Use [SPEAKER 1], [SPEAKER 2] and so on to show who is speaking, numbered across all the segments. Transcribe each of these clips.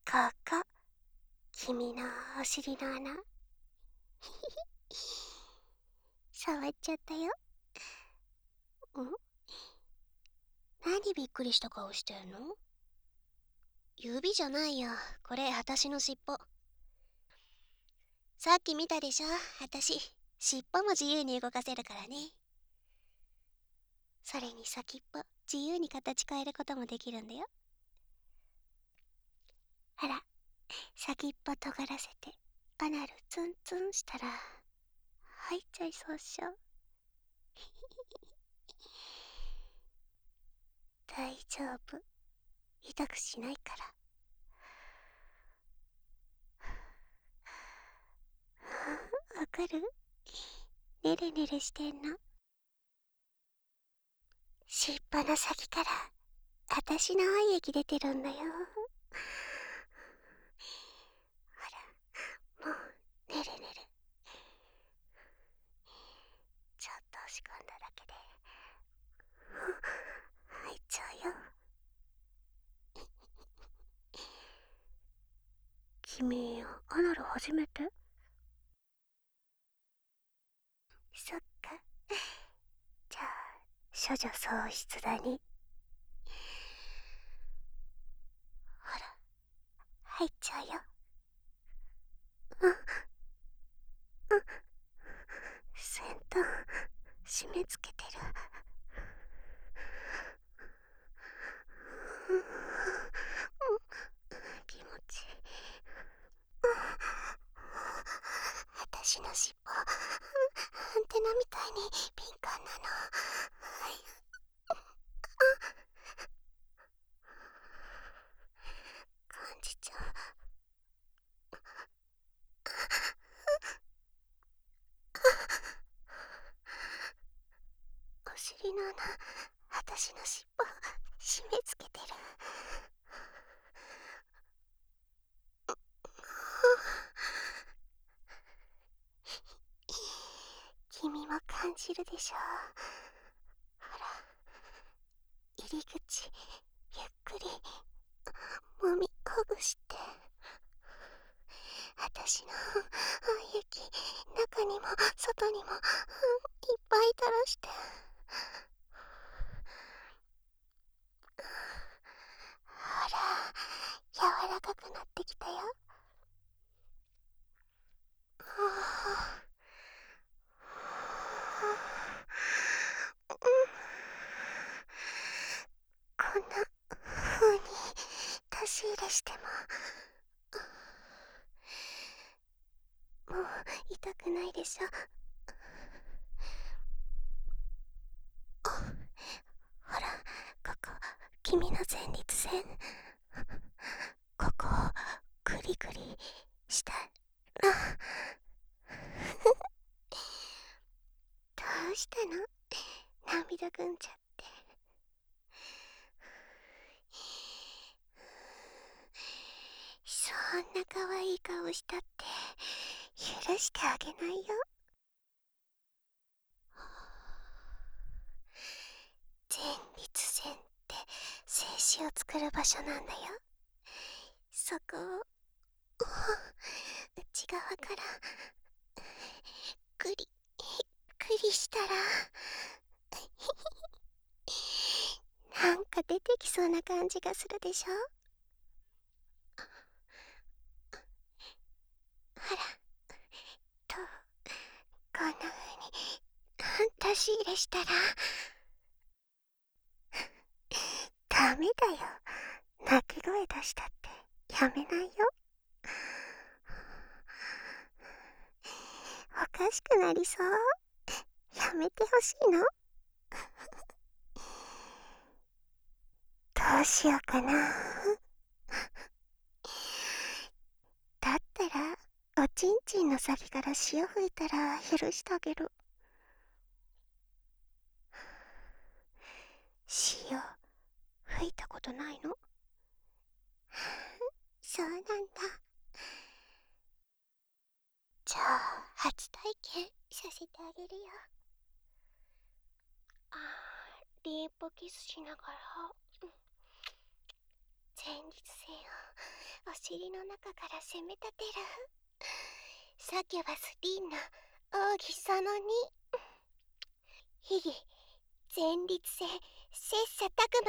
[SPEAKER 1] ここ、君のお尻の穴。触っちゃったよ。ん？何びっくりした顔してんの？指じゃないよ。これ、私の尻尾。さっき見たでしょ？私、尻尾も自由に動かせるからね。それに先っぽ、自由に形変えることもできるんだよ。あら、先っぽ尖らせて、アナルツンツンしたら、入っちゃいそうっしょ。大丈夫。痛くしないから。わかる？ねれねれしてんの。尻尾の先から、あたしの愛液出てるんだよ。ほら、もう、ねるねる。ちょっと押し込んだだけで、入っちゃうよ。君、アナル初めて？そっか。じゃあ、処女喪失だね。ほら、入っちゃうよ。うん、うん。先端、締め付けてる。うん、気持ちいい。私の尻尾、アンテナみたいに敏感なの。感じちゃう。お尻の穴、私の尻尾、締め付けてる。君も感じるでしょ？ほら、入り口、ゆっくり、もみほぐして。私の愛液、中にも外にも、いっぱい垂らして。ほら、柔らかくなってきたよ。こんな風に出し入れしてもう痛くないでしょ？ほら、ここ、君の前立腺。ここをグリグリしたら。どうしたの？涙ぐんじゃって。そんな可愛い顔したって許してあげないよ。前立腺って精子を作る場所なんだよ。そこを内側からグリグリしたら、なんか出てきそうな感じがするでしょ？ほら、とこんな風に出し入れしたら、ダメだよ。泣き声出したってやめないよ。おかしくなりそう。やめてほしいの？どうしようかな。だったら、おちんちんの先から潮吹いたら許してあげる。潮、吹いたことないの？そうなんだ。じゃあ、初体験させてあげるよ。リンポキスしながら、前立腺を尻の中から攻め立てる。サキュバスリンの奥義その2。秘技前立腺切磋琢磨。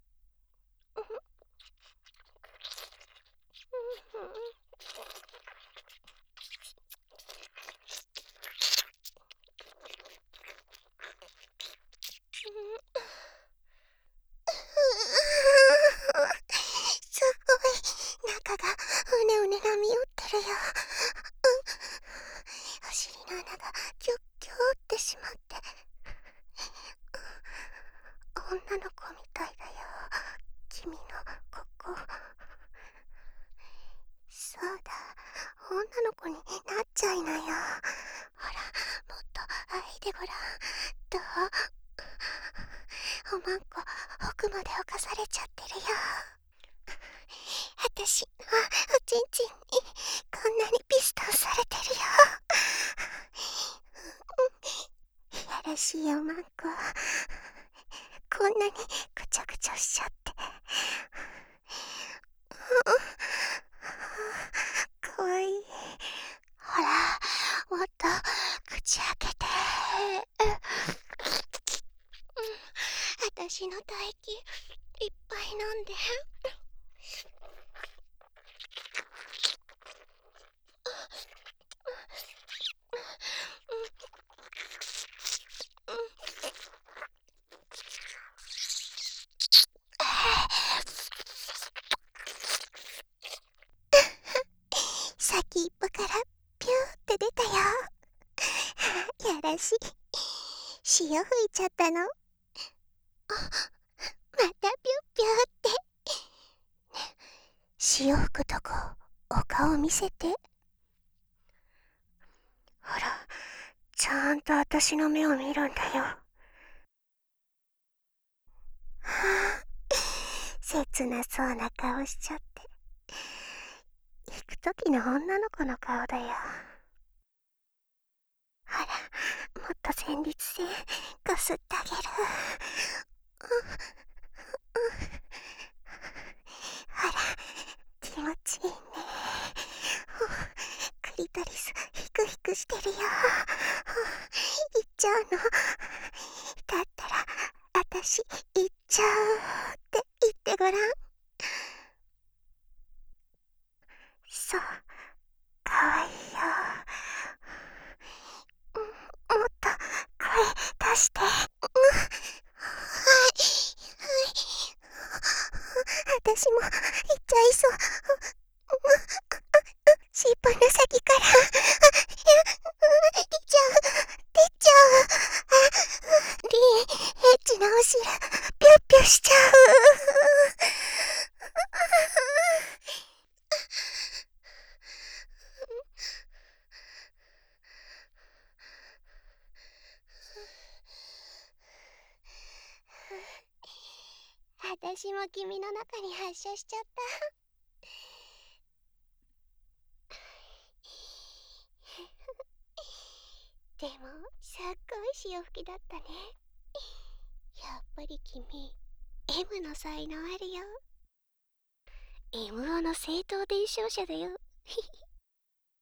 [SPEAKER 1] すごい、中がうねうね波打ってるよ。お尻の穴がギュッギューってしまって、女の子みたいだよ、君のここ。そうだ、女の子になっちゃいなよ。ほら、もっとあいでごらん。どう？おまんこ奥まで侵されちゃってるよ。私のおちんちんにこんなにピストンされてるよ。いやらしいおまんこ、こんなにぐちゃぐちゃしちゃって。かわいい。ほら、もっと口開けて。私の唾液いっぱい飲んで。先っぽからピューって出たよ。やらしい。潮吹いちゃったの。またピュッピューって。潮吹くとこお顔見せて。ほら、ちゃんと私の目を見るんだよ。はあ、切なそうな顔しちゃって。行く時の女の子の顔だよ。ほら、もっと前立腺こすってあげる。ほら、気持ちいいね。クリトリスヒクヒクしてるよ。行っちゃうの。だったら私行っちゃうって言ってごらん。そう、かわいいよ。もっと声出して。はい、私も行っちゃいそう。尻尾の先から出ちゃう。リン、エッチなお尻ピュッピュしちゃう。私も君の中に発射しちゃった。でもすっごい潮吹きだったね。やっぱり君 M の才能あるよ。 M の正当伝承者だよ。